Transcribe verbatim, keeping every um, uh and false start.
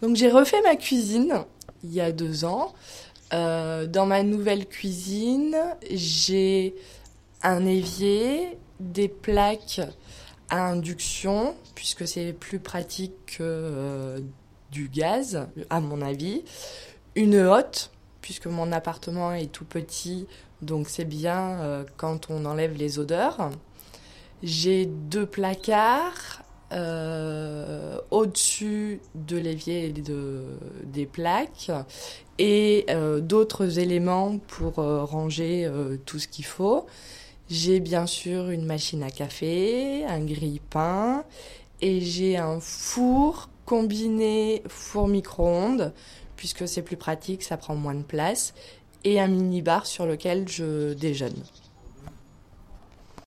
Donc j'ai refait ma cuisine il y a deux ans. Euh, dans ma nouvelle cuisine, j'ai un évier, des plaques à induction, puisque c'est plus pratique que euh, du gaz, à mon avis. Une hotte, puisque mon appartement est tout petit, donc c'est bien euh, quand on enlève les odeurs. J'ai deux placards euh, au-dessus de l'évier et de, des plaques et euh, d'autres éléments pour euh, ranger euh, tout ce qu'il faut. J'ai bien sûr une machine à café, un grille-pain et j'ai un four combiné four micro-ondes puisque c'est plus pratique, ça prend moins de place et un mini-bar sur lequel je déjeune.